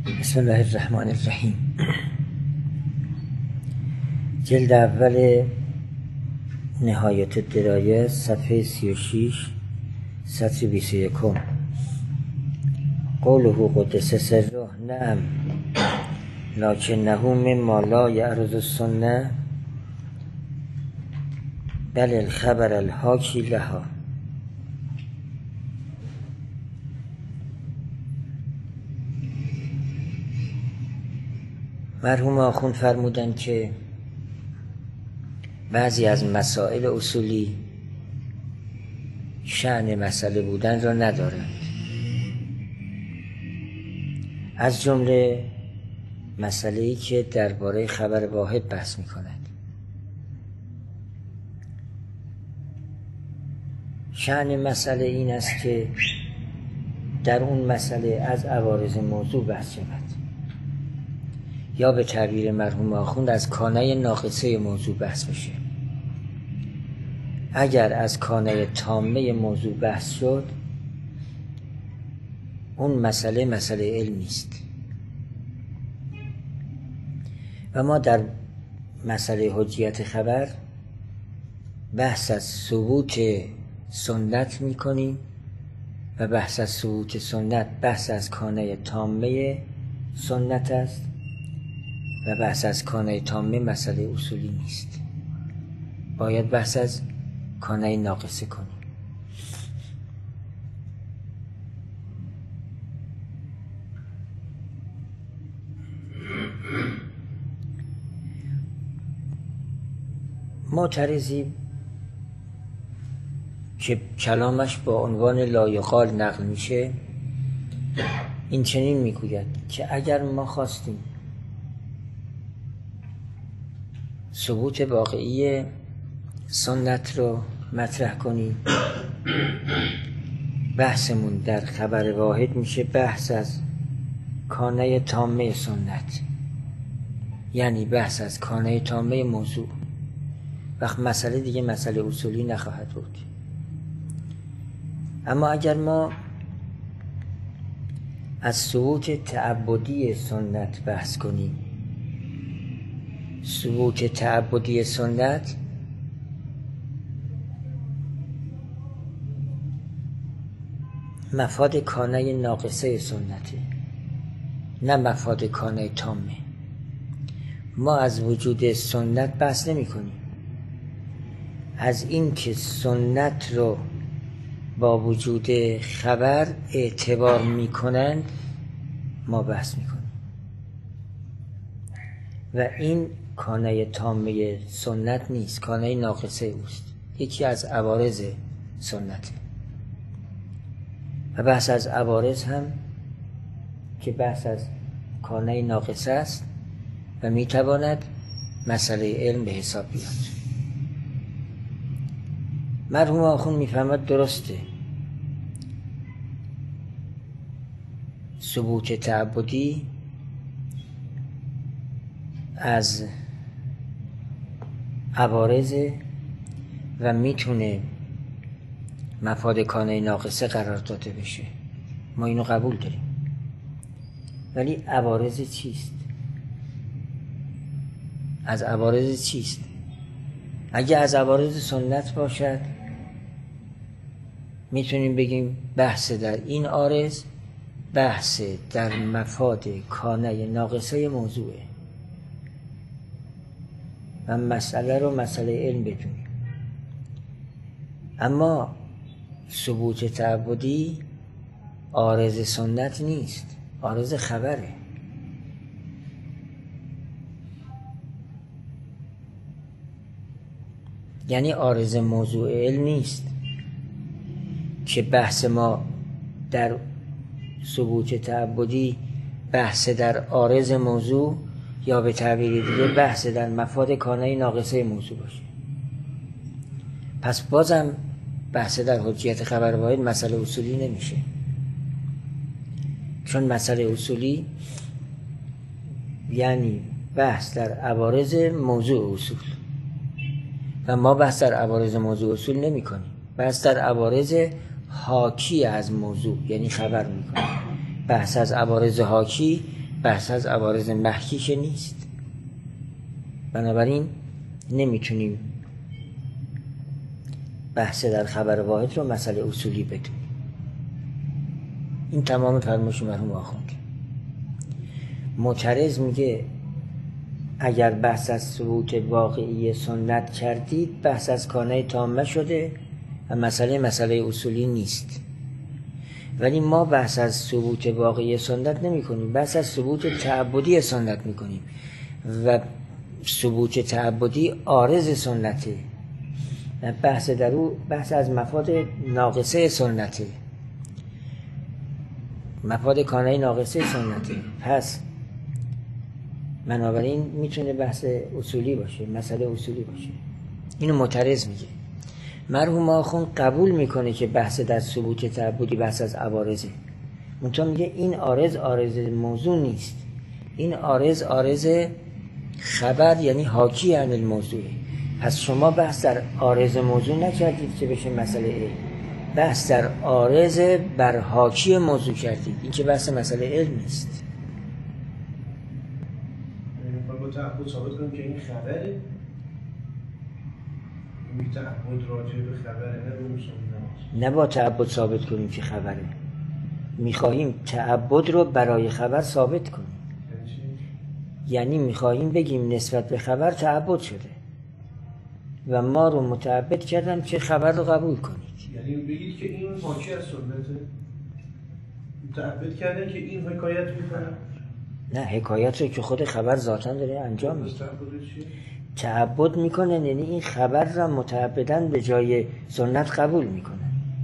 بسم الله الرحمن الرحیم. جلد اول نهایت الدرایه، صفحه 36، سطر 21. قوله قدس سره نعم لکنه مما لا یعرض السنه بل الخبر الحاکی لها. مرحوم آخوند فرمودند که بعضی از مسائل اصولی شأن مسئله بودن را ندارند، از جمله مسئله‌ای که درباره خبر واحد بحث می‌کند. شأن مسئله این است که در اون مسئله از عوارض موضوع بحث شود، یا به تعبیر مرحوم آخوند از کانه ناقصه موضوع بحث بشه. اگر از کانه تامه موضوع بحث شد، اون مسئله علم نیست. و ما در مسئله حجیت خبر بحث از ثبوت سنت میکنیم و بحث از ثبوت سنت بحث از کانه تامه سنت است و بحث از کانه تامه مسئله اصولی نیست. باید بحث از کانه ناقصه کنیم. معترضی که کلامش با عنوان لا یقال نقل میشه، این چنین میگوید که اگر ما خواستیم ثبوت واقعی سنت رو مطرح کنیم، بحثمون در خبر واحد میشه بحث از کانه تامه سنت، یعنی بحث از کانه تامه موضوع. وقت مسئله دیگه مسئله اصولی نخواهد بود. اما اگر ما از ثبوت تعبدی سنت بحث کنیم، ثبوت تعبدی سنت مفاد کانه ناقصه سنته، نه مفاد کانه تامه. ما از وجود سنت بحث نمی کنیم، از این که سنت رو با وجود خبر اعتبار می کنند ما بحث می کنیم و این کانه تامه سنت نیست، کانه ناقصه اوست، یکی از عوارض سنته. و بحث از عوارض هم که بحث از کانه ناقصه است و میتواند مسئله علم به حساب بیاد. مرحوم آخوند میفهمد درسته، ثبوت تعبدی از عوارض و میتونه مفاد کانه ناقصه قرار داده بشه، ما اینو قبول داریم. ولی عوارض چیست؟ از عوارض چیست؟ اگه از عوارض سنت باشد میتونیم بگیم بحث در این عارض بحث در مفاد کانه ناقصه موضوعه و مسئله رو مسئله علم بدونیم. اما ثبوت تعبدی عارض سنت نیست، عارض خبره. یعنی عارض موضوع علم نیست که بحث ما در ثبوت تعبدی بحث در عارض موضوع یا به تعبیر دیگه بحث در مفاد کانه ناقصه موضوع باشه. پس بازم بحث در حجیت خبر واحد مسئله اصولی نمیشه، چون مسئله اصولی یعنی بحث در عوارض موضوع اصول و ما بحث در عوارض موضوع اصول نمی کنیم، بحث در عوارض حاکی از موضوع یعنی خبر می کنیم. بحث از عوارض حاکی بحث از عوارض محکی که نیست. بنابراین نمیتونیم بحث در خبر واحد رو مسئله اصولی بدونیم. این تمام فرمایش مرحوم آخوند. معترض میگه اگر بحث از ثبوت واقعی سنت کردید بحث از کانه تامه شده و مسئله اصولی نیست. ولی ما بحث از ثبوت واقعی سنت نمی کنیم، بحث از ثبوت تعبدی سنت می کنیم و ثبوت تعبدی عارض سنته. بحث در او بحث از مفاد ناقصه سنته، مفاد کانه ناقصه سنته. پس بنابراین میتونه بحث اصولی باشه، مسئله اصولی باشه. اینو معترض میگه. مرحوم آخوند قبول میکنه که بحث در ثبوت تعبدی بحث از عوارضه، منتها میگه این عارض موضوع نیست، این عارض خبر یعنی حاکی عن الموضوعه. پس شما بحث در عارض موضوع نکردید که بشه مسئله علم، بحث در عارض بر حاکی موضوع کردید، این که بحث مسئله علم نیست. با تعبد ثابت کنیم که این خبره، این تعبد راجع به خبره، نه به موضوع. نه با تعبد ثابت کنیم که خبره، میخواهیم تعبد رو برای خبر ثابت کنیم. یعنی میخواهیم بگیم نسبت به خبر تعبد شده و ما رو متعبد کردن که خبر رو قبول کنید. یعنی بگید که این حاکی از سنته، متعبد کردن که این حکایت میکنه. نه، حکایت رو که خود خبر ذاتاً داره انجام میده. تعبد میکنن یعنی این خبر را متعبداً به جای سنت قبول میکنن.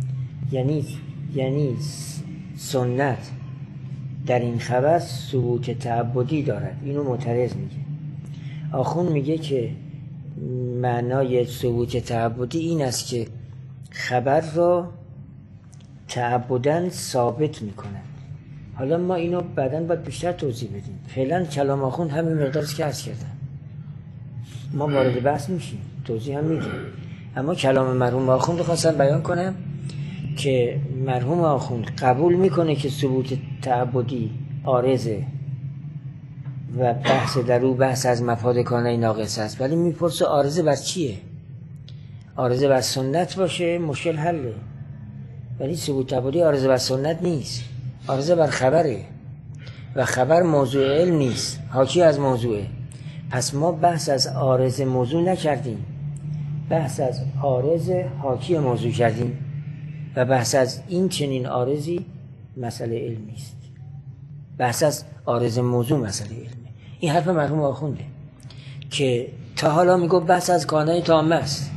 یعنی سنت در این خبر ثبوت تعبدی دارد. اینو معترض میگه. آخوند میگه که معنای ثبوت تعبدی این است که خبر را تعبداً ثابت میکنن. حالا ما اینو بعداً باید بیشتر توضیح بدیم. فعلا کلام آخوند همین مقدارست که عرض کردم. ما وارد بحث میشیم، توضیح هم میدیم. اما کلام مرحوم آخوند خواستم بیان کنم که مرحوم آخوند قبول میکنه که ثبوت تعبدی عارضه و بحث در او بحث از مفاد کانه ناقص است، ولی میپرسه عارضه بر چیه؟ عارضه بر سنت باشه مشکل حله، ولی ثبوت تعبدی عارضه بر سنت نیست، عارضه بر خبره و خبر موضوع علم نیست، حاکی از موضوعه. پس ما بحث از عارض موضوع نکردیم، بحث از عارض حاکی موضوع کردیم و بحث از این چنین عارضی مسئله علم نیست، بحث از عارض موضوع مسئله علمه. این حرف مرحوم آخونده که تا حالا میگو بحث از کانه تامه است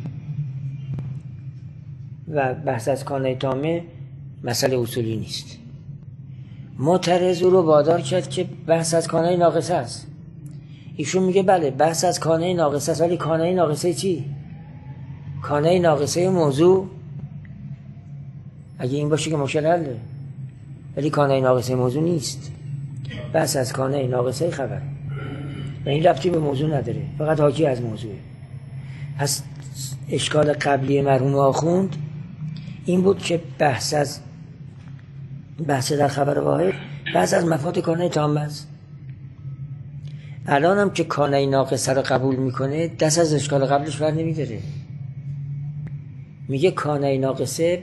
و بحث از کانه تامه مسئله اصولی نیست. معترض او رو وادار کرد که بحث از کانه ناقصه است. ایشون میگه بله بحث از کانه ناقصه است، ولی کانه ناقصه چی؟ کانه ناقصه موضوع. اگه این باشه که مشکل حله، ولی کانه ناقصه موضوع نیست، بحث از کانه ناقصه خبر و این ربطی به موضوع نداره، فقط حاکی از موضوعه. پس اشکال قبلی مرحوم آخوند این بود که بحث در خبر واحد بحث از مفاد کانه تامه است. الان هم که کانه ناقصه رو قبول میکنه دست از اشکال قبلش بر نمیداره. میگه کانه ناقصه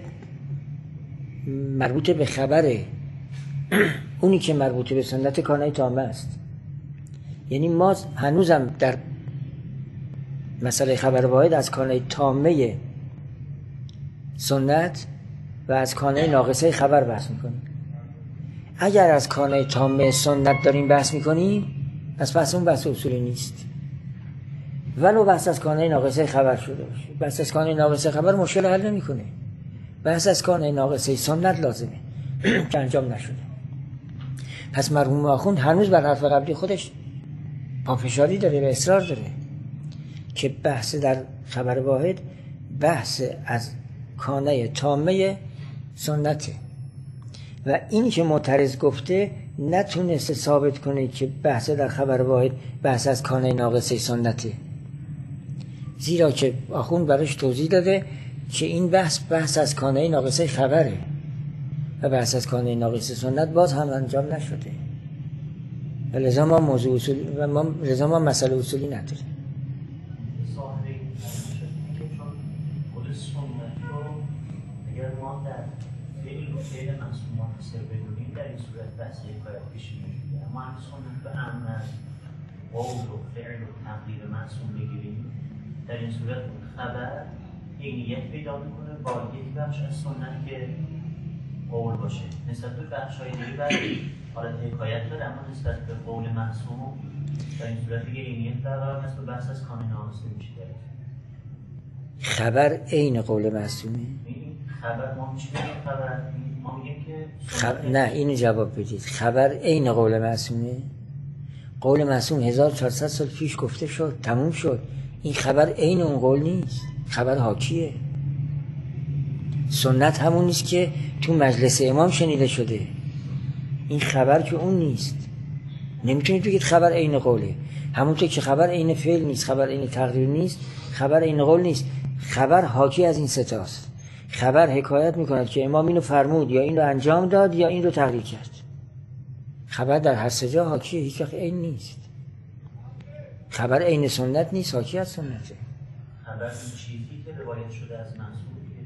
مربوط به خبره، اونی که مربوط به سنت کانه تامه است. یعنی ما هنوزم در مسئله خبر واحد از کانه تامه سنت و از کانه ناقصه خبر بحث میکنیم. اگر از کانه تامه سنت داریم بحث میکنیم پس بحث اون بحث اصولی نیست، ولو بحث از کانه ناقصه خبر شده باشه. بحث از کانه ناقصه خبر مشکل حل نمیکنه، بحث از کانه ناقصه سنت لازمه که انجام نشده. پس مرحوم آخوند هنوز بر حرف قبلی خودش پافشاری داره و اصرار داره که بحث در خبر واحد بحث از کانه تامه سنته و این که معترض گفته نتونسته ثابت کنه که بحث در خبر واحد بحث از کانه ناقصه سنته، زیرا که آخوند براش توضیح داده که این بحث از کانه ناقصه خبره و بحث از کانه ناقصه سنت باز هم انجام نشده. لذا ما موضوع اصولی و لذا ما مسئله اصولی نداریم. ظاهر این که چون خود سنت رو اگر ما در فعل و فعل معصوم منحصر بدونیم در این صورت بحث حکایت پیش نمیاد. اما اگه سنت به امر از قول و فعل و تقدیر معصوم بگیریم در این صورت خبر عینیت پیدا میکنه با یک بخش از سنت که قول باشه نسبت به بخش‌های دیگه بعد حالت حکایت داره، اما نسبت به قول معصوم در این صورت دیگه عینیت برقرار هست و بحث از کامل نامسته میشه داره. خبر عین قول معصومه؟ خبر ما میشه خبر ما میگیم که نه اینو جواب بدید. خبر عین قول معصومه؟ قول معصوم 1400 سال پیش گفته شد، تموم شد. این خبر عین اون قول نیست، خبر حاکیه. سنت همون نیست که تو مجلس امام شنیده شده. این خبر که اون نیست. نمیتونید بگید خبر عین قوله. همونطور که خبر عین فعل نیست، خبر عین تقدیر نیست، خبر عین قول نیست. خبر حاکی از این سه تاست. خبر حکایت میکند که امام اینو فرمود یا این رو انجام داد یا این رو تقریر کرد. خبر در هر سه جا حاکیه، هیچ وقت عین نیست. خبر عین سنت نیست، حاکی از سنته. خبر این چیزی که روایت شده از معصوم،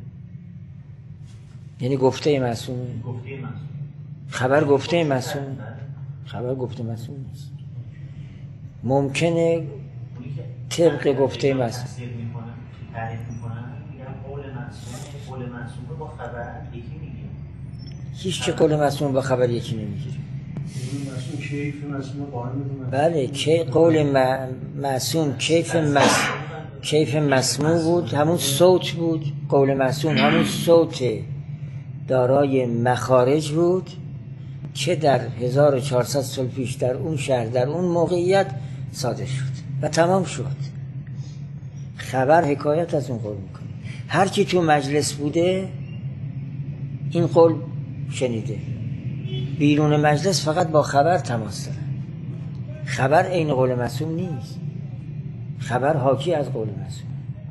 یعنی گفته معصومه. گفته معصوم. خبر گفته معصوم. خبر گفته معصوم نیست. ممکنه طبق گفته معصوم تعریف میکنن میگن قول معصوم رو با خبر یکی میگیریم. هیچ که قول معصوم با خبر یکی نمیگیریم. معصوم کیف معصوم قائم میکنه. بله که قول معصوم کیف مسموع بود، همون صوت بود. قول معصوم همون صوت دارای مخارج بود که در 1400 سال پیش در اون شهر در اون موقعیت صادر شد و تمام شد. خبر حکایت از اون قول میکنه. هر کی تو مجلس بوده این قول شنیده. بیرون مجلس فقط با خبر تماس داره. خبر عین قول معصوم نیست. خبر حاکی از قول معصوم.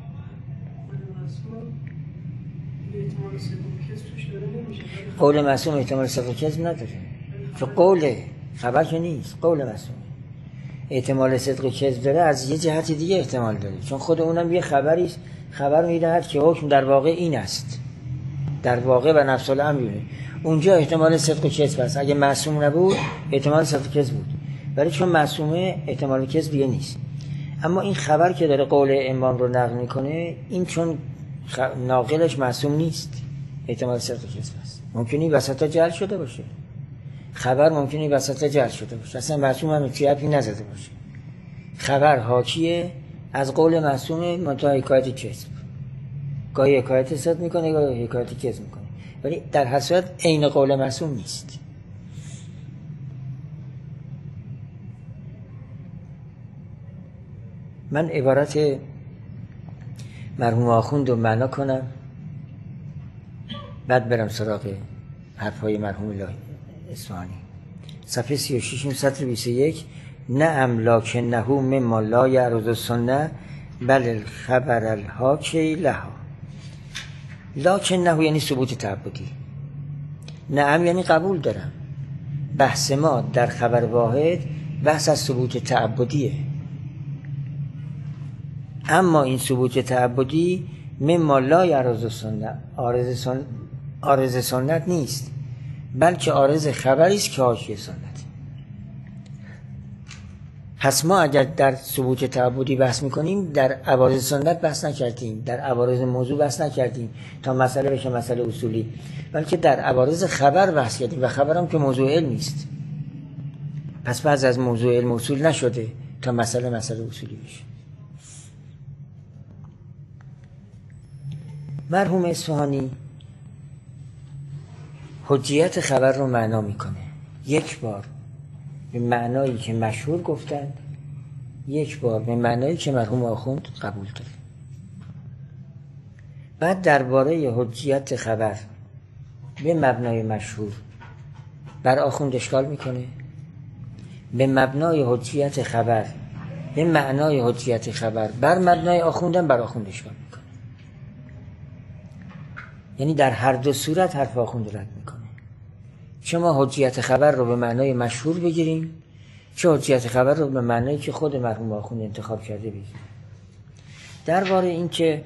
قول معصوم احتمال صدق و کذب نداره، چون قوله، خبر که نیست، قول معصوم. احتمال صدق و کذب داره از یه جهت دیگه احتمال داره، چون خود اونم یه خبری است. خبر میدهد که حکم در واقع این است، در واقع و نفس الامر. اونجا احتمال صدق و کذب است. اگه معصوم نبود احتمال صدق و کذب بود، ولی چون معصومه احتمال کذب دیگه نیست. اما این خبر که داره قول امام رو نقل میکنه، این چون ناقلش معصوم نیست احتمال صدق و کذب است. ممکنی وسطا جعل شده باشه. خبر ممکنی وسطا جعل شده باشه، اصلا معصوم هم اتیابی نزده باشه. خبر حاکیه از قول معصوم منتها حکایت کذب. گاهی حکایت صدق میکنه، گاهی حکایت کذب میکنه، ولی در هر صورت عین قول معصوم نیست. من عبارت مرحوم آخوند رو معنا کنم، بعد برم سراغ حرفای مرحوم اصفهانی. صفحه 36 سطر 21: نعم لکنه مما لا یعرض السنه بل الخبر الحاکی لها. لکنه یعنی ثبوت تعبدی. نعم یعنی قبول دارم. بحث ما در خبر واحد بحث از ثبوت تعبدیه، اما این ثبوت تعبدی مما لا یعرض السنه، عارض سنت نیست، بلکه عارض خبری است که حاکی سنت. پس ما اگر در ثبوت تعبدی بحث میکنیم در عوارض سنت بحث نکردیم، در عوارض موضوع بحث نکردیم تا مسئله بشه مسئله اصولی، بلکه در عوارض خبر بحث کردیم و خبرم که موضوع علم نیست. پس بعض از موضوع علم اصول نشده تا مسئله اصولی بشه. مرحوم اصفهانی حجیت خبر رو معنا میکنه. یک بار به معنایی که مشهور گفتند، یک بار به معنایی که مرحوم آخوند قبول داره. بعد درباره حجیت خبر به مبنای مشهور بر آخوند اشکال میکنه، به مبنای حجیت خبر به معنای حجیت خبر بر مبنای آخوندم بر آخوند اشکال میکنه. یعنی در هر دو صورت حرف آخوند رد میکنه. شما حجیت خبر رو به معنای مشهور بگیریم، چه حجیت خبر رو به معنی که خود مرحوم آخوند انتخاب کرده بگیریم. درباره این که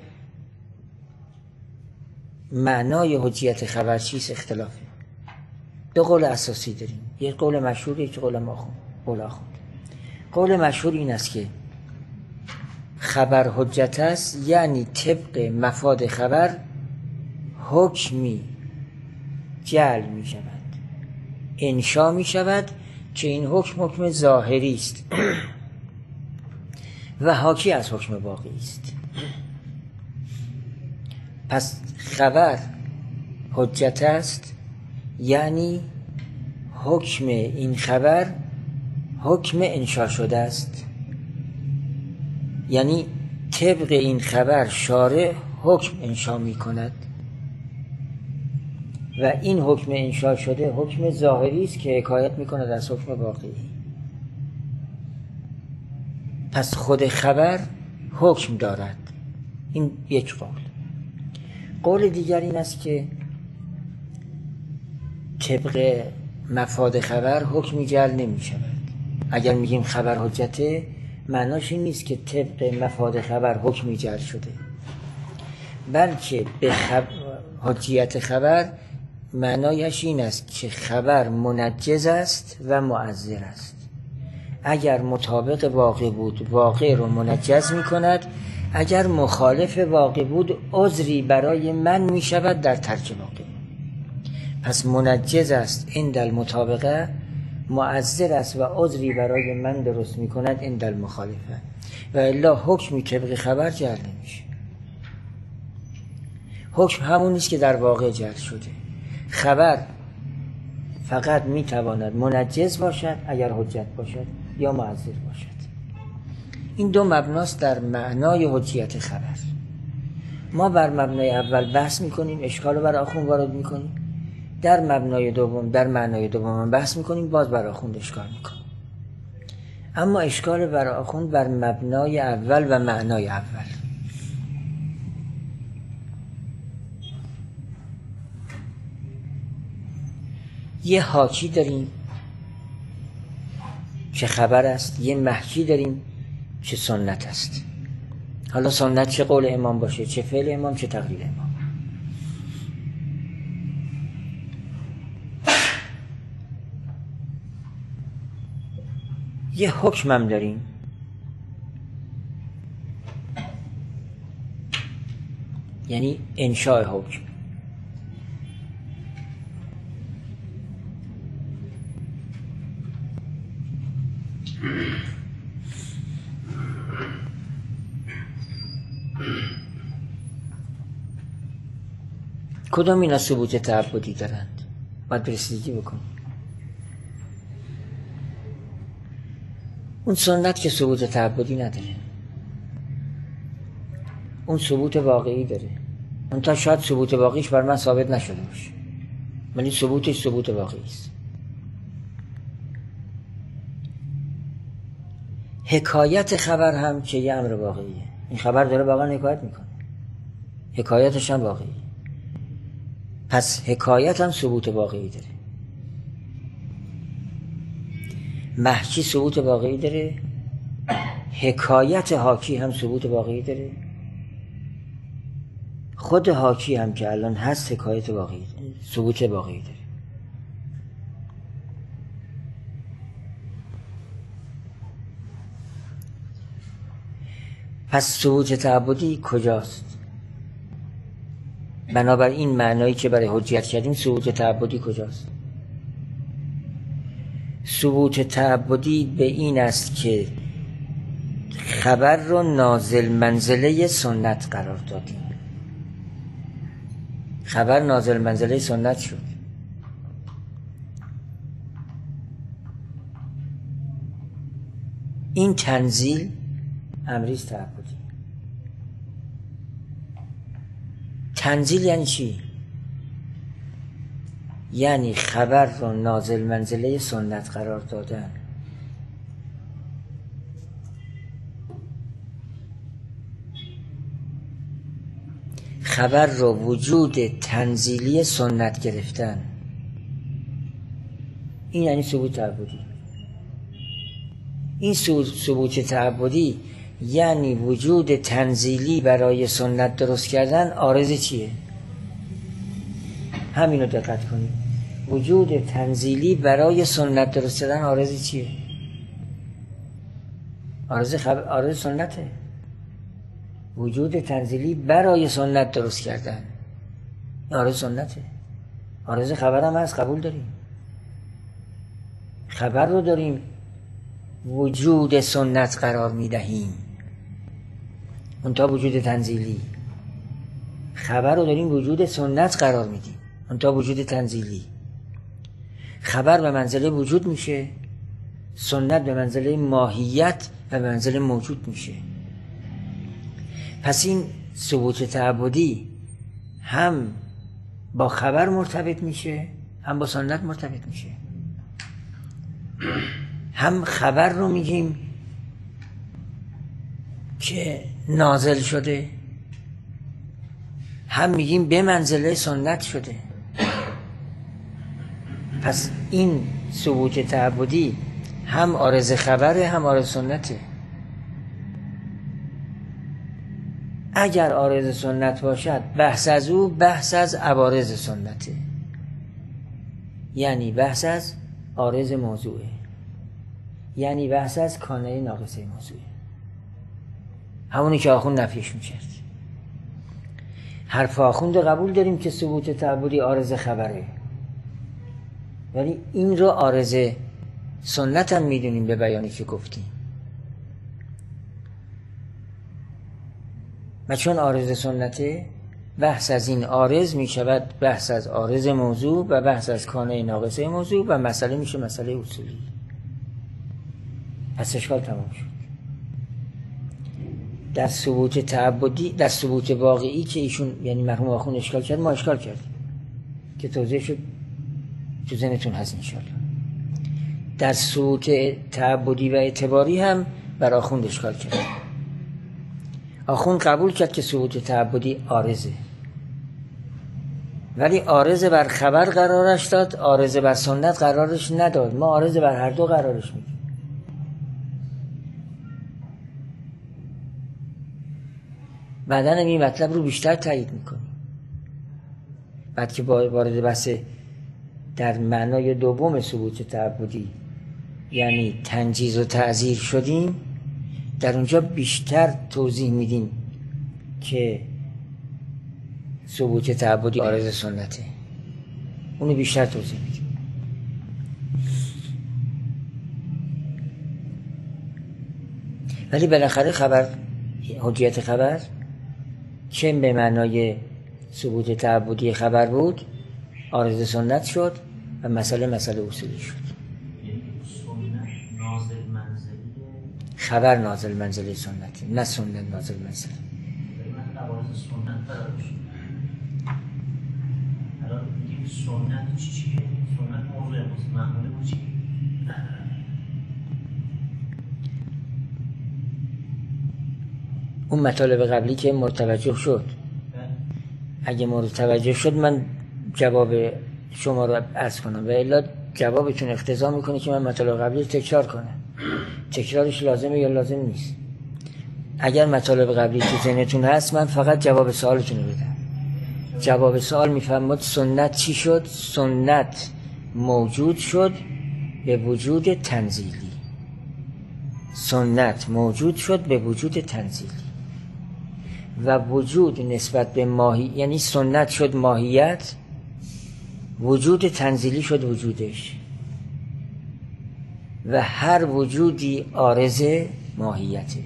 معنای حجیت خبر چیست اختلافه. دو قول اساسی داریم، یک قول مشهور، یک قول آخوند. قول مشهور این است که خبر حجت است، یعنی طبق مفاد خبر حکمی جعل می شود، انشا می شود که این حکم ظاهری است و حاکی از حکم باقی است. پس خبر حجت است، یعنی حکم این خبر حکم انشا شده است، یعنی طبق این خبر شارع حکم انشا می کند و این حکم انشا شده حکم ظاهری است که حکایت می کند از حکم واقعی. پس خود خبر حکم دارد. این یک قول. قول دیگر این است که طبق مفاد خبر حکمی جعل نمی شود. اگر میگیم خبر حجته، معناش این نیست که طبق مفاد خبر حکمی جعل شده، بلکه به حجیت خبر معنایش این است که خبر منجز است و معذر است. اگر مطابق واقع بود واقع رو منجز می کند، اگر مخالف واقع بود عذری برای من می شود در ترک واقع. پس منجز است عند المطابقه، معذر است و عذری برای من درست می کند عند المخالفه، و الا حکمی طبق خبر جعل نمیشه. حکم همون نیست که در واقع جعل شده. خبر فقط می تواند منجز باشد اگر حجت باشد یا معذر باشد. این دو مبناست در معنای حجیت خبر. ما بر مبنای اول بحث میکنیم، اشکال رو بر آخوند وارد میکنیم، در معنای دوم بحث میکنیم، باز بر آخوند اشکال میکنیم. اما اشکال بر آخوند بر مبنای اول و معنای اول. یه حاکی داریم چه خبر است، یه محکی داریم چه سنت است. حالا سنت چه قول امام باشه، چه فعل امام، چه تقریر امام. یه حکم هم داریم یعنی انشاء حکم. کدام اینا ثبوت تعبدی دارند؟ باید برسیدگی بکنیم. اون سنت که ثبوت تعبدی نداره، اون ثبوت واقعی داره. اون تا شاید ثبوت واقعیش بر من ثابت نشده باشه، ولی ثبوتش ثبوت واقعی است. حکایت خبر هم که یه امر واقعیه. این خبر داره واقعا حکایت میکنه، حکایتش هم واقعی. پس حکایت هم ثبوت واقعی داره. محکی ثبوت واقعی داره، حکایت حاکی هم ثبوت واقعی داره، خود حاکی هم که الان هست حکایت واقعی داره، ثبوت واقعی داره. پس ثبوت تعبدی کجاست؟ بنابراین معنایی که برای حجیت کردیم ثبوت تعبدی کجاست؟ ثبوت تعبدی به این است که خبر رو نازل منزله سنت قرار دادیم. خبر نازل منزله سنت شد. این تنزیل امریز تعبدی. تنزیل یعنی چی؟ یعنی خبر رو نازل منزله سنت قرار دادن. خبر رو وجود تنزیلی سنت گرفتن. این یعنی ثبوت تعبدی. این ثبوت تعبدی یعنی وجود تنزیلی برای سنت درست کردن عارض چیه؟ همینو دقت کنید. وجود تنزیلی برای سنت درست کردن عارض چیه؟ عارض سنته. وجود تنزیلی برای سنت درست کردن عارض سنته. عارض خبر هم هست، قبول داریم. خبر رو داریم وجود سنت قرار میدهیم، اونتا وجود تنزیلی. خبر رو داریم وجود سنت قرار میدیم، اونتا وجود تنزیلی. خبر به منزله وجود میشه، سنت به منزله ماهیت و به منزله موجود میشه. پس این ثبوت تعبدی هم با خبر مرتبط میشه، هم با سنت مرتبط میشه. هم خبر رو میگیم که نازل شده، هم میگیم به منزله سنت شده. پس این ثبوت تعبدی هم عارض خبره هم عارض سنته. اگر عارض سنت باشد بحث از او بحث از عوارض سنته، یعنی بحث از عارض موضوعه، یعنی بحث از کانه ناقصه موضوعه، همونی که آخوند نفیش میکرد. حرف آخوند قبول داریم که ثبوت تعبدی عارض خبره، ولی این رو عارض سنت هم میدونیم به بیانی که گفتیم. و چون عارض سنته، بحث از این عارض میشود بحث از عارض موضوع و بحث از کانه ناقصه موضوع و مسئله میشه مسئله اصولی. پس اشکال تمام شد. در ثبوت تعبدی، در ثبوت واقعی که ایشون یعنی مرحوم آخوند اشکال کرد، ما اشکال کردیم که توضیح شد تو ذهنتون هست انشاءالله. در ثبوت تعبدی و اعتباری هم بر آخوند اشکال کرد. آخوند قبول کرد که ثبوت تعبدی عارضه، ولی عارض بر خبر قرارش داد، عارض بر سنت قرارش نداد. ما عارض بر هر دو قرارش میدیم. بعدن این مطلب رو بیشتر تایید میکنیم. بعد که وارد بحث در معنای دوم ثبوت تعبدی یعنی تنجیز و تعزیر شدیم، در اونجا بیشتر توضیح میدیم که ثبوت تعبدی عارض سنته. اونو بیشتر توضیح میدیم. ولی بالاخره خبر، حجیت خبر چه به معنای ثبوت تعبدی خبر بود، عارض سنت شد و مسئله اصولی شد. خبر نازل منزله سنتی، نه سنت نازل منزله. من عوارض سنت قرار شد. الان میگیم سنت چیه؟ سنت موضوع معموله بود چی؟ اون مطالب قبلی که مرتوجه شد، اگه مرتوجه شد من جواب شما رو عرض کنم و الا جوابتون اقتضا میکنه که من مطالب قبلی تکرار کنم. تکرارش لازمه یا لازم نیست؟ اگر مطالب قبلی تو ذهنتون هست من فقط جواب سوالتون رو بدم. جواب سوال میفرماد سنت چی شد؟ سنت موجود شد به وجود تنزیلی. سنت موجود شد به وجود تنزیلی و وجود نسبت به ماهی، یعنی سنت شد ماهیت، وجود تنزیلی شد وجودش و هر وجودی عارض ماهیته.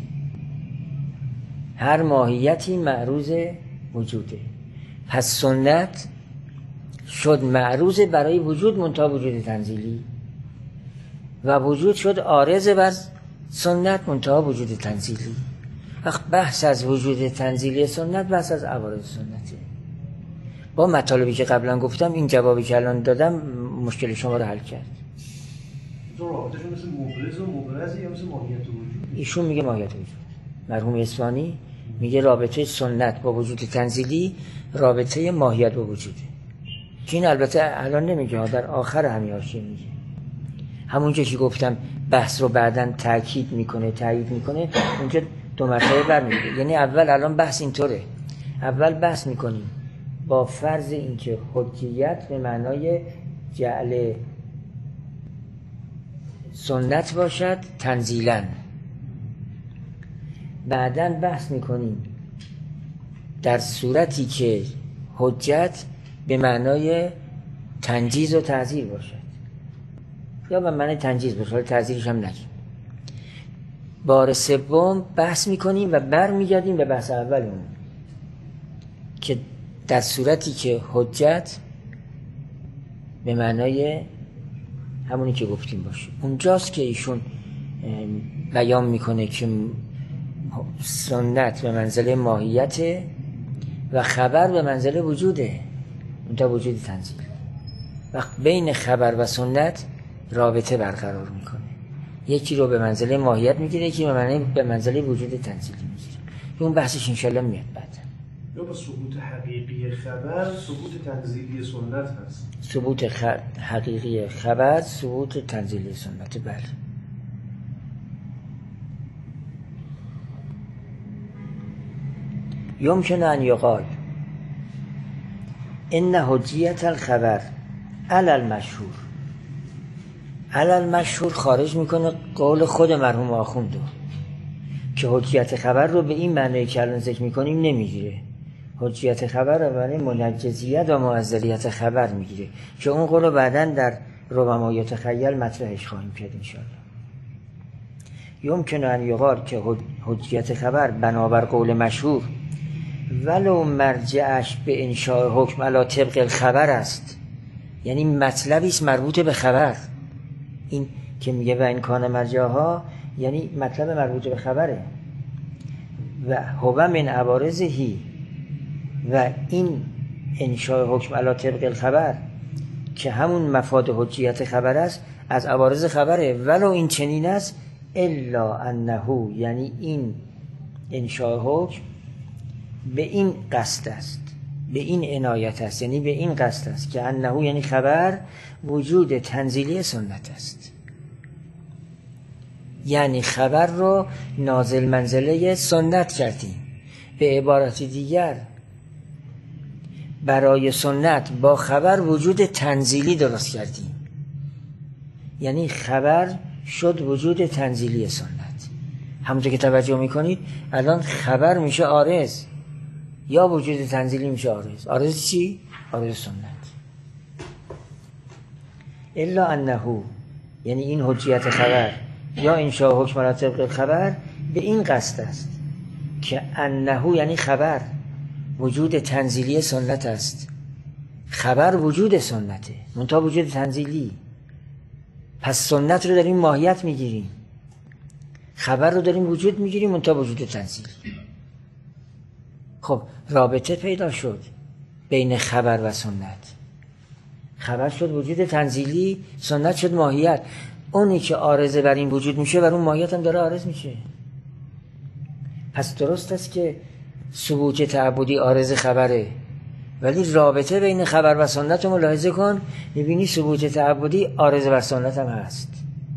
هر ماهیتی معروض وجوده. پس سنت شد معروض برای وجود منتها وجود تنزیلی و وجود شد عارض بر سنت منتها وجود تنزیلی. وقت بحث از وجود تنزیلی سنت بحث از عوارض سنته. با مطالبی که قبلا گفتم این جوابی که الان دادم مشکل شما رو حل کرد. تو رابطه‌شون مثل مبرز و مبرزی یا مثل ماهیت وجود؟ ایشون میگه ماهیت وجود. مرحوم اصفهانی میگه رابطه سنت با وجود تنزیلی رابطه ماهیت با وجوده. که این البته الان نمیگه، در آخر همین حاشیه میگه. همونجا که گفتم بحث رو بعداً تأکید میکنه، تایید میکنه، اونجا 2 مرتبه برمیگرده. یعنی اول الان بحث اینطوره، اول بحث میکنیم با فرض اینکه حجیت به معنای جعل سنت باشد تنزیلاً، بعداً بحث میکنیم در صورتی که حجت به معنای تنجیز و تعزیر باشد، یا به معنی تنجیز باشه، تعزیرش هم نگیم. بار سوم بحث میکنیم و برمیگردیم به بحث اولمون که در صورتی که حجت به معنای همونی که گفتیم باشه. اونجاست که ایشون بیان میکنه که سنت به منزله ماهیت و خبر به منزله وجوده، اون تا وجود تنزیل. وقت بین خبر و سنت رابطه برقرار میکنه، یکی رو به منزله ماهیت میگیره، یکی به منزله وجود تنزیلی میگیره. اون بحثش انشالله میاد بعد. یا با ثبوت حقیقی خبر ثبوت تنزیلی سنت هست. ثبوت حقیقی خبر ثبوت تنزیلی سنت. بله. يمكن أن يقال إن حجیت الخبر علی المشهور، علی المشهور خارج میکنه قول خود مرحوم آخوندو که حجیت خبر رو به این معنی که الان ذکر میکنیم نمیگیره. حجیت خبر رو برای منجزیت و معزلیت خبر میگیره که اون قول رو بعداً در ربما یتخیل مطرحش خواهیم کرد انشاءالله. يمكن أن يقال که حجیت خبر بنابر قول مشهور ولو مرجعش به انشاء حکم علی طبق الخبر است، یعنی مطلبی است مربوط به خبر. این که میگه و این کان مرجعها یعنی مطلب مربوط به خبره. و هو من عوارضهی، و این انشاء حکم علی طبق الخبر که همون مفاد حجیت خبر است از عوارض خبره. ولو این چنین است الا انه، یعنی این انشاء حکم به این قصد است، به این عنایت است، یعنی به این قصد است که انه یعنی خبر وجود تنزیلی سنت است، یعنی خبر رو نازل منزله سنت کردیم. به عبارت دیگر برای سنت با خبر وجود تنزیلی درست کردیم، یعنی خبر شد وجود تنزیلی سنت. همونطور که توجه میکنید الان خبر میشه عارض یا وجود تنزیلی میشه عارض. عارض چی؟ عارض سنت. الا انه، یعنی این حجیت خبر یا انشاء حکم علی طبق خبر به این قصد است که انه یعنی خبر وجود تنزیلی سنت است. خبر وجود سنته منتها وجود تنزیلی. پس سنت رو داریم ماهیت میگیریم، خبر رو داریم وجود میگیریم منتها وجود تنزیلی. خب رابطه پیدا شد بین خبر و سنت. خبر شد وجود تنزیلی، سنت شد ماهیت. اونی که عارضه بر این وجود میشه بر اون ماهیت هم داره عارض میشه. پس درست است که ثبوت تعبدی عارض خبره، ولی رابطه بین خبر و سنت رو ملاحظه کن، میبینی ثبوت تعبدی عارض بر سنت هم هست.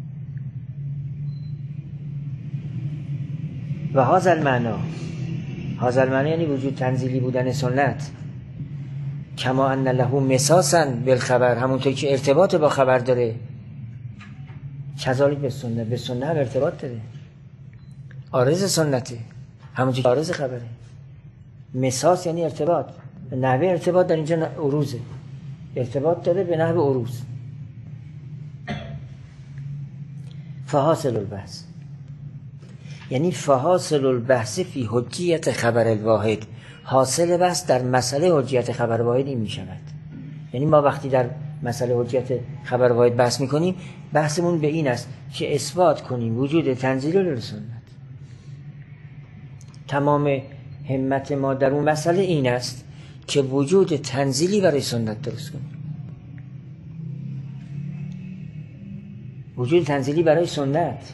و هذا المعنی یعنی وجود تنزیلی بودن سنت، کما ان له مساسا بالخبر، همونطور که ارتباط با خبر داره، کذالک به سنت هم ارتباط داره. عارض سنته همونطور که عارض خبره. مساس یعنی ارتباط، نحوه ارتباط در اینجا عروضه، ارتباط داره به نحو عروض. فحاصل البحث یعنی فحاصل البحث فی حجیت خبر الواحد، حاصل بحث در مسئله حجیت خبر واحد این می شود. یعنی ما وقتی در مسئله حجیت خبر واحد بحث می کنیم، بحثمون به این است که اثبات کنیم وجود تنزیلی لسنت. تمام همت ما در اون مسئله این است که وجود تنزیلی برای سنت درست کنیم. وجود تنزیلی برای سنت.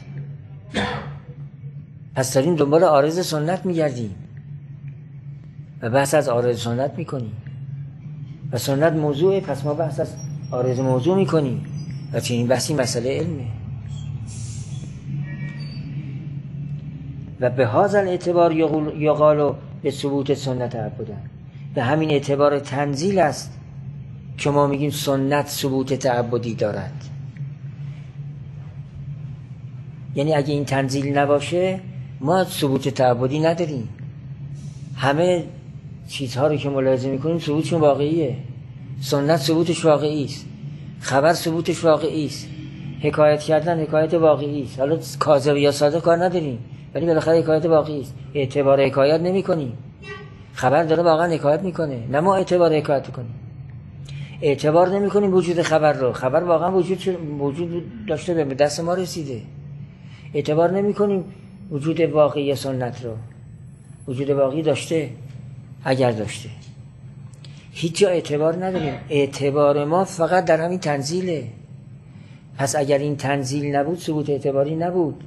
پس داریم دنبال عارض سنت میگردیم و بحث از عارض سنت میکنیم و سنت موضوعه، پس ما بحث از عارض موضوع میکنیم و چنین بحثی مسئله علمه. و به هذا الاعتبار یقال به ثبوت سنت عبدن، به همین اعتبار تنزیل است که ما میگیم سنت ثبوت تعبدی دارد. یعنی اگه این تنزیل نباشه ما ثبوت تعبدی نداریم. همه چیزها رو که ملاحظه میکنیم ثبوتشون واقعیه. سنت ثبوتش واقعی است، خبر ثبوتش واقعی است، حکایت کردن حکایت واقعی است. حالا کاذب یا صادق کار نداریم، ولی بالاخره حکایت واقعی است. اعتبار حکایت نمی‌کنیم. خبر داره واقعا حکایت میکنه، نه ما اعتبار حکایت کنیم. اعتبار نمی‌کنیم وجود خبر رو. خبر واقعا وجود داشته، به دست ما رسیده. اعتبار نمی‌کنیم وجود واقعی سنت رو. وجود واقعی داشته، اگر داشته هیچ جا اعتبار نداریم. اعتبار ما فقط در همین تنزیله. پس اگر این تنزیل نبود ثبوت اعتباری نبود،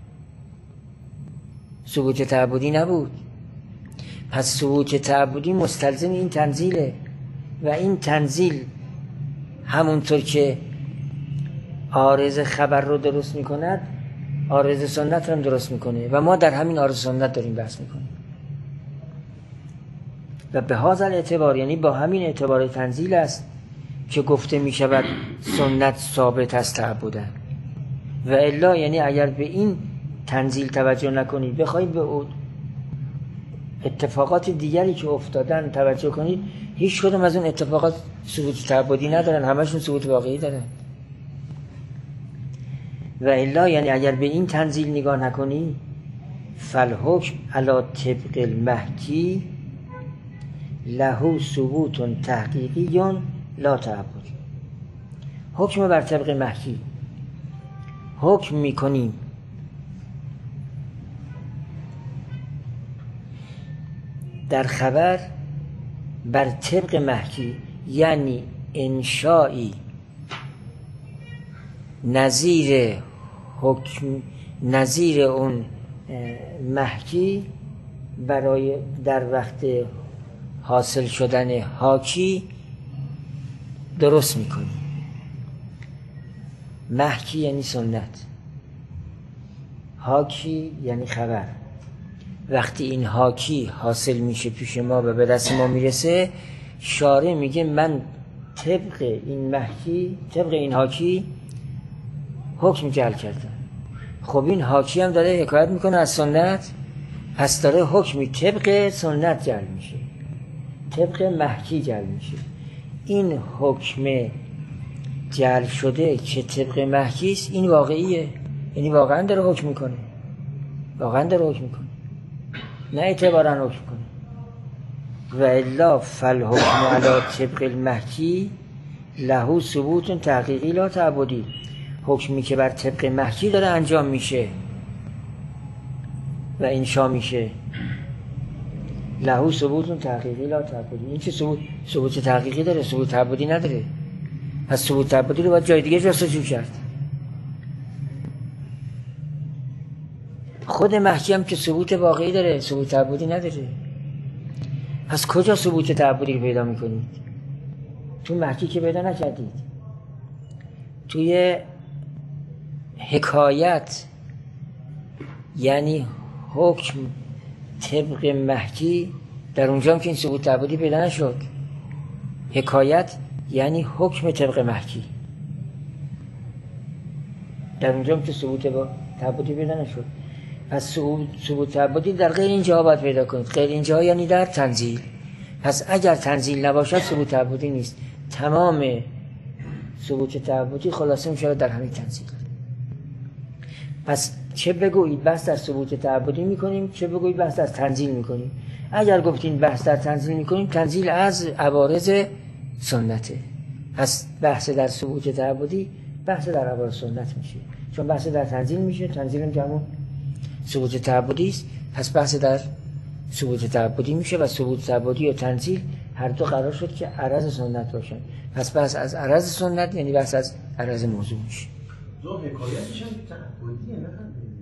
ثبوت تعبدی نبود. پس ثبوت تعبدی مستلزم این تنزیله و این تنزیل همونطور که عارض خبر رو درست میکند عارض سنت رو هم درست میکنه و ما در همین عارض سنت داریم بحث میکنیم. و به هذا الاعتبار یعنی با همین اعتبار تنزیل است که گفته میشود سنت ثابت است تعبدن. و الا یعنی اگر به این تنزیل توجه نکنید، بخواید به اتفاقات دیگری که افتادن توجه کنید، هیچ کدوم از اون اتفاقات ثبوت تعبدی ندارن، همشون ثبوت واقعی دارن. و الا یعنی اگر به این تنزیل نگاه نکنی، فالحکم علی طبق المحکی له ثبوت تحقیقی لا تعبدی. حکم بر طبق محکی حکم میکنیم در خبر بر طبق محکی، یعنی انشایی نظیر حکم، نظیر اون محکی برای در وقت حاصل شدن حاکی درست میکنی. محکی یعنی سنت، حاکی یعنی خبر. وقتی این حاکی حاصل میشه پیش ما و به دست ما میرسه، شارع میگه من طبق این محکی، طبق این حاکی حکم جعل کردم. خب این حاکی هم داره حکایت میکنه از سنت، پس داره حکمی طبق سنت جعل میشه، طبق محکی جعل میشه. این حکم جعل شده که طبق محکی است، این واقعیه، یعنی واقعا داره حکم میکنه، واقعا داره حکم میکنه، نه اعتبارا حکم کنه. و الا فالحکم علی طبق المحکی له ثبوت تحقیقی لا تعبدی. حکمی که بر طبق محکی داره انجام میشه و انشا میشه، له ثبوت تحقیقی لا تعبدی. این چه ثبوت تحقیقی داره، ثبوت تعبدی نداره. پس ثبوت تعبدی رو باید جای دیگه جستجو کرد. خود محکی هم که ثبوت واقعی داره، ثبوت تعبدی نداره. پس کجا ثبوت تعبدی رو پیدا میکنید؟ تو محکی که پیدا نکردید. توی حکایت یعنی حکم طبق محکی، در اونجا هم که این ثبوت تعبدی پیدا نشد. حکایت یعنی حکم طبق محکی، در اونجا هم که ثبوت تعبدی پیدا نشد. پس ثبوت تعبدی در غیر این جاها باید پیدا کنید. غیر این جاها یعنی در تنزیل. پس اگر تنزیل نباشد ثبوت تعبدی نیست. تمام ثبوت تعبدی خلاصه میشه در همین تنزیل. پس چه بگویید بحث در ثبوت تعبدی میکنیم، چه بگویید بحث در تنزیل میکنیم. اگر گفتین بحث در تنزیل میکنیم، تنزیل از عوارض سنته. پس بحث در ثبوت تعبدی بحث در عوارض سنت میشه. چون بحث در تنزیل میشه، تنزیل هم جمع ثبوت تعبدی است. پس بحث در ثبوت تعبدی میشه و ثبوت تعبدی و تنزیل هر دو قرار شد که عرض سنت باشن. پس بحث از عرض سنت یعنی بحث از عرض موضوع میشه. دو حکایتش هم تعبدیه، نه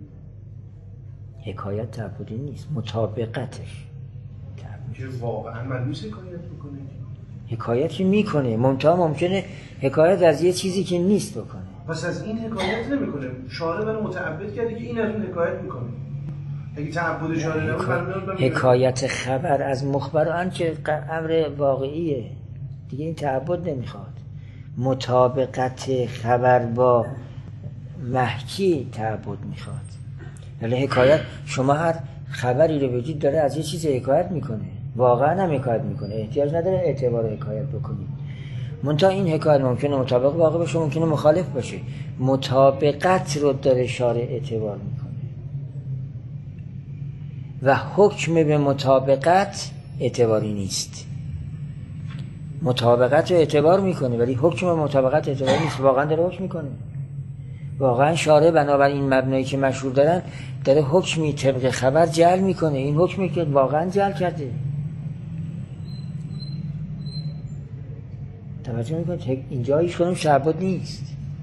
حکایت تعبدی نیست، مطابقتش که واقعا ملموس حکایت بکنه. حکایتی میکنه، منتها ممکنه حکایت از یه چیزی که نیست بکنه. پس از این حکایت نمیکنه. شارع منو متعبد کرده که این از اون حکایت میکنه. اگه تعبد شارع نبود حکایت خبر از مخبر آن که امر واقعیه دیگه، این تعبد نمیخواد. مطابقت خبر با محکی تعبد میخواد. ولی حکایت، شما هر خبری رو بگید داره از یه چیز حکایت میکنه، واقعا هم حکایت میکنه، احتیاج نداره اعتبار حکایت بکنید. منتها این حکایت ممکنه مطابق واقع باشه، ممکنه مخالف باشه. مطابقت رو داره شارع اعتبار میکنه و حکم به مطابقت اعتباری نیست. مطابقت رو اعتبار میکنه ولی حکم به مطابقت اعتباری نیست. واقعا داره حکم میکنه، واقعا شارع بنابراین این مبنایی که مشهور دارن داره حکمی طبق خبر جعل میکنه. این حکمی که واقعا جعل کرده. توجه میکنید اینجا هیچ کدوم تعبد نیست.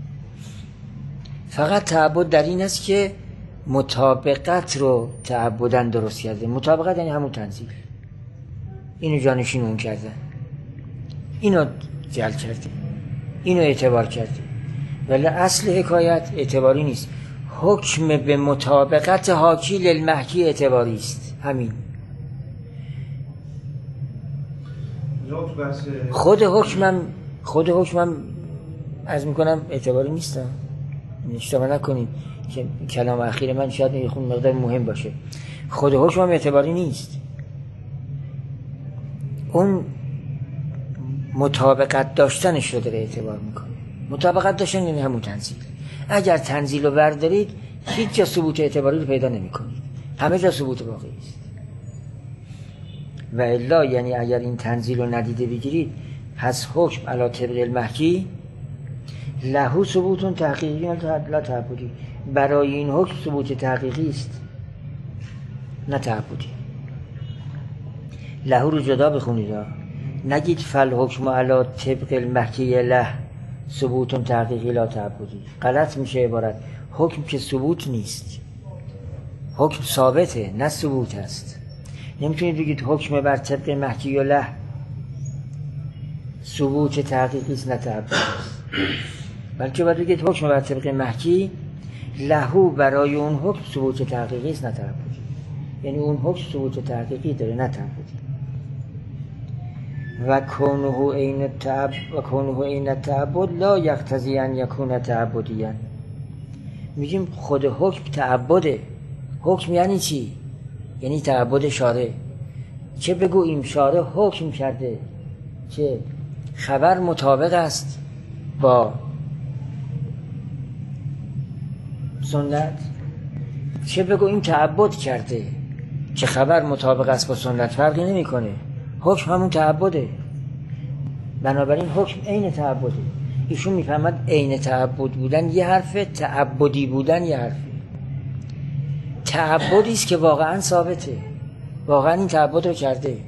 فقط تعبد در این است که مطابقت رو تعبدن درست کرده. مطابقت یعنی همون تنزیل، اینو جانشین اون کردن، اینو جعل کرده، اینو اعتبار کرده. ولی اصل حکایت اعتباری نیست. حکم به مطابقت حاکی للمحکی اعتباری است. همین. خود حکمم از میکنم اعتباری نیست. اشتباه نکنیم که کلام اخیر من شاید یه خون مقدار مهم باشه. خود حکمم اعتباری نیست. اون مطابقت داشتنش رو داره اعتبار میکنه. مطابقت داشتن یعنی همون تنزیل. اگر تنزیل رو بردارید هیچ جا ثبوت اعتباری رو پیدا نمی کنید، همه جا ثبوت واقعی است. و الا یعنی اگر این تنزیل رو ندیده بگیرید پس حکم علی طبق المحکی له ثبوت تحقیقی لا تعبدی. برای این حکم ثبوت تحقیقی است نه تعبدی. له رو جدا بخونید، نگید فل حکم علی طبق المحکی له ثبوت تحقیقی لا تعبدی. غلط میشه عبارت. حکم که ثبوت نیست، حکم ثابته نه ثبوت است. نمیتونید بگید حکم بر طبق محکی و له ثبوت تحقیقی است نه تعبدی است، بلکه باید بگید حکم بر طبق محکی لهو برای اون حکم ثبوت تحقیقی است نه تعبدی. یعنی اون حکم ثبوت تحقیقی داره نه تعبدی. و کونه عین التعبد لا یقتضی ان یکون تعبدیا. میگیم خود حکم تعبده. حکم یعنی چی؟ یعنی تعبد شارع. چه بگوییم شارع حکم کرده که خبر مطابق است با سنت، چه بگوییم تعبد کرده که خبر مطابق است با سنت، فرقی نمیکنه. حکم همون تعبده. بنابراین حکم عین تعبده. ایشون میفهمد عین تعبد بودن یه حرفه، تعبدی بودن یه حرفه. تعبدی است که واقعا ثابته، واقعا این تعبد رو کرده،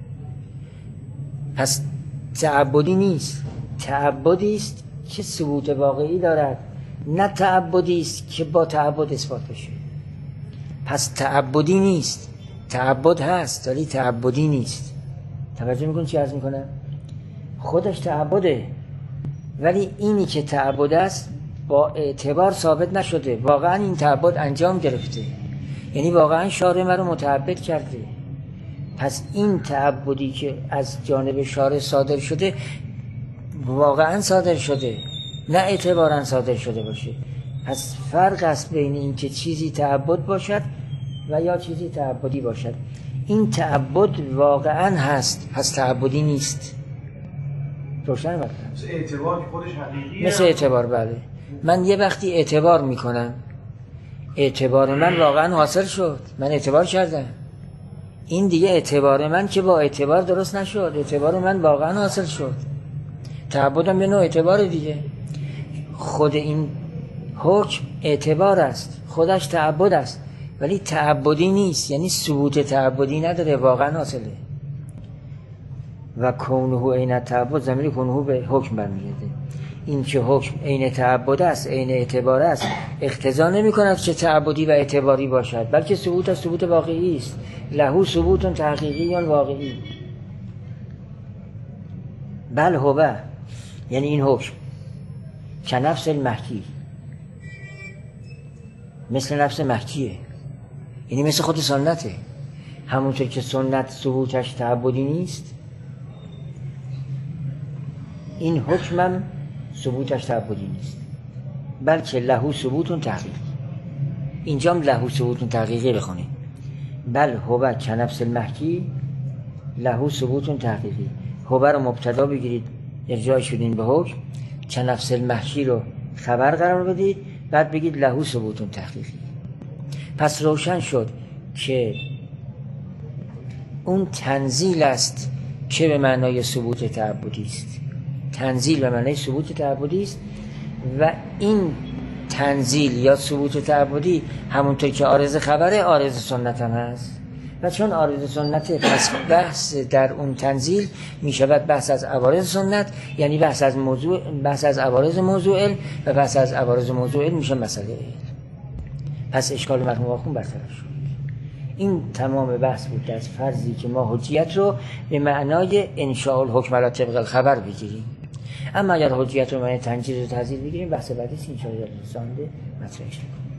پس تعبدی نیست. تعبدی است که ثبوت واقعی دارد، نه تعبدی است که با تعبد اثبات بشه. پس تعبدی نیست. تعبد هست ولی تعبدی نیست. توجه میکنی چی عرض میکنم؟ خودش تعبده ولی اینی که تعبد است با اعتبار ثابت نشده. واقعا این تعبد انجام گرفته، یعنی واقعا شارع مرا متعبد کرده. پس این تعبدی که از جانب شارع صادر شده واقعا صادر شده، نه اعتبارا صادر شده باشه. پس فرق است بین این که چیزی تعبد باشد و یا چیزی تعبدی باشد. این تعبد واقعا هست، پس تعبدی نیست. روشن بکنم مثل اعتبار که خودش حقیقیه. مثل اعتبار، بله. من یه وقتی اعتبار میکنم، اعتبار من واقعا حاصل شد، من اعتبار کردم. این دیگه اعتبار من که با اعتبار درست نشد، اعتبار من واقعا حاصل شد. تعبدم یه نوع اعتبار دیگه. خود این حکم اعتبار است، خودش تعبد است ولی تعبدی نیست، یعنی ثبوت تعبدی نداره، واقعا حاصله. و کونه عین تعبد، ضمیر کونه به حکم برمیگرده. این که حکم عین تعبد است، عین اعتبار است، اقتضا نمی کند که تعبدی و اعتباری باشد، بلکه ثبوت از ثبوت واقعی است. له ثبوت تحقیقی یا واقعی. بل هو، یعنی این حکم کنفس المحکی، مثل نفس محکیه، یعنی مثل خود سنته. همونطور که سنت ثبوتش تعبدی نیست، این حکمم ثبوتش تعبدی نیست، بلکه له ثبوت تحقیقی. اینجا هم له ثبوت تحقیقی بخونید. بل هو کنفس المحکی له ثبوت تحقیقی. هو رو مبتدا بگیرید، ارجاع شدین به حکم، کنفس المحکی رو خبر قرار بدید، بعد بگید له ثبوت تحقیقی. پس روشن شد که اون تنزیل است که به معنای ثبوت تعبدی است. تنزیل به معنای ثبوت تعبدی است و این تنزیل یا ثبوت تعبدی همونطور که عارض خبره عارض سنت هم هست و چون عارض سنت، پس بحث در اون تنزیل می شود بحث از عوارض سنت، یعنی بحث از عوارض موضوع علم و بحث از عوارض موضوع علم میشه مسئله علم. پس اشکال مرحوم آخوند برطرف شد. این تمام بحث بود از فرضی که ما حجیت رو به معنای انشاء الحکم علی طبق الخبر بگیریم. اما اگر حجیت رو به معنای تنجیز و تحذیر بگیریم، بحث بعدی انشاء الله رسانده مطرحش کنیم.